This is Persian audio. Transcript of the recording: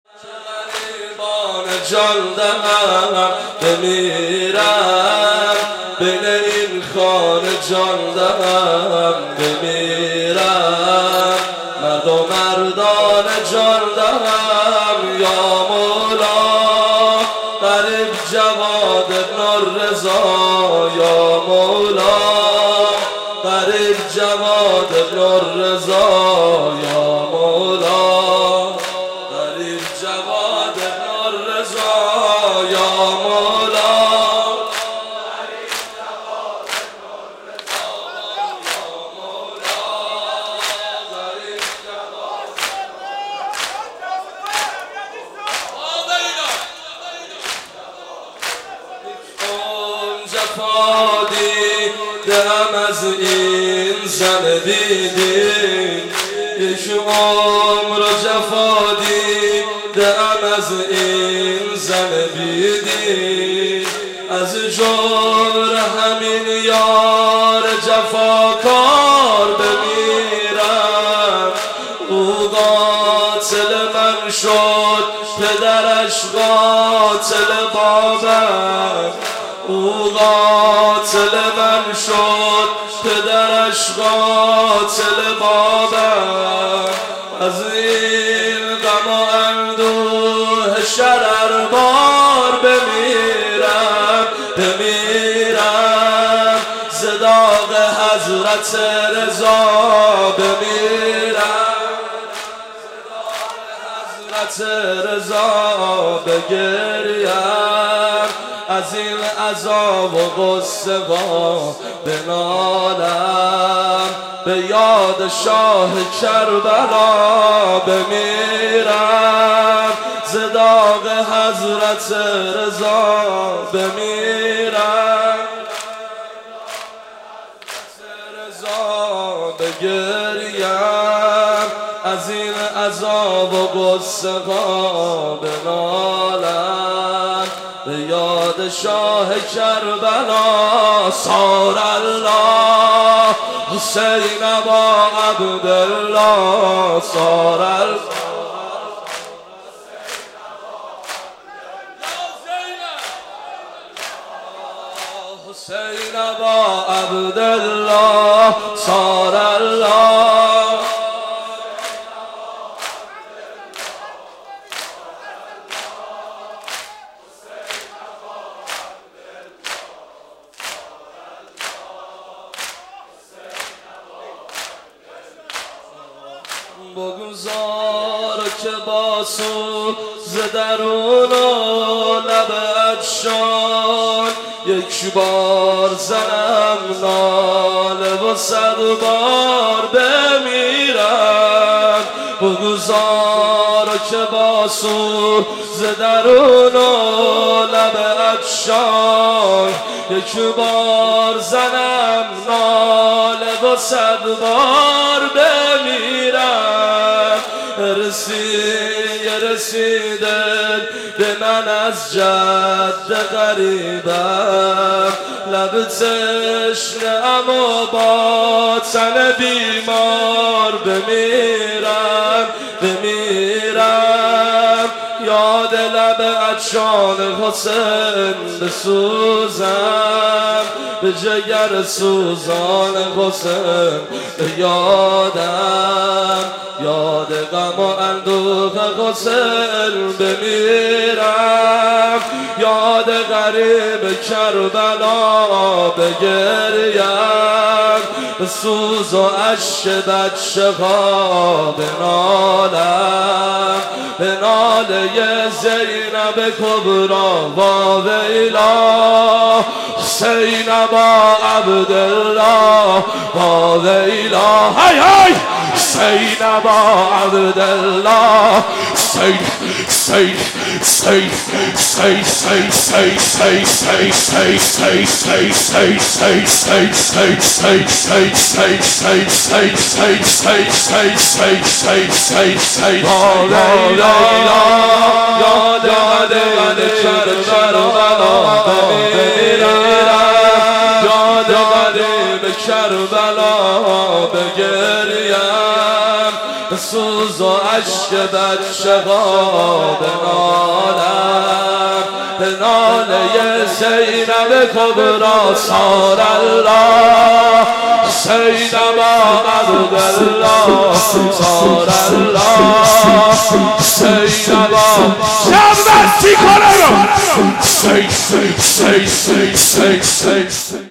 جان دهم بمیرم، بین این خانه جان دهم بمیرم، مرد و مردان جان دهم یا مولا، غریب جواد ابن رضا یا مولا، غریب جواد ابن رضا یا مولا، غریب جواد ابن رضا یا مولا، غریب جواد ابن رضا یا مولا، غریب جواد اون جفا دیدم از این زن بیدین، یک عمر جفا دیدم از این زن بیدین، از جور همین یار جفاکار بمیرم، او قاتل من شد پدرش قاتل بابم، او قاتل من شد پدرش قاتل بابم، از این غم و اندوه شرر بار بمیرم بمیرم، ز داغ حضرت رضا بمیرم، ز داغ حضرت رضا بگریم، از این عذاب و غصه ها بنالم، به یاد شاه کربلا بمیرم، ز داغ حضرت رضا بمیرم، رضا بگریم، از این عذاب و غصه ها بنالم، به یاد شاه کربلا. صار الله حسین با عبدالله، صار حسین با عبدالله، صار الله بگذار که با سوز درون و لب افشان، یک بار زنم ناله و 100 بار بمیرم، بگذار که با سوز درون و لب افشان، یک بار زنم ناله و 100 بار بمیرم، رسیده به من از جد غریبم، لب تشنه‌ام و با تن بیمار بمیرم بمیرم، یاد لب عطشان حسین بسوزم، به جگر سوزان حسین یادم، یاد غم و اندوه حسین بمیرم، یاد غریب کربلا بگریم، به سوز و اشک بچه ها بنالم، به ناله زینب کبرا و ویلا، حسین با عبدالله و ویلا، های های حسین با عبدالله، کربلا بگریم، به سوز و عشق بچه ها بنالم، به ناله زینب کبرا صار الله، سیدما عبدالله صار الله، سیدما شب بستی کنم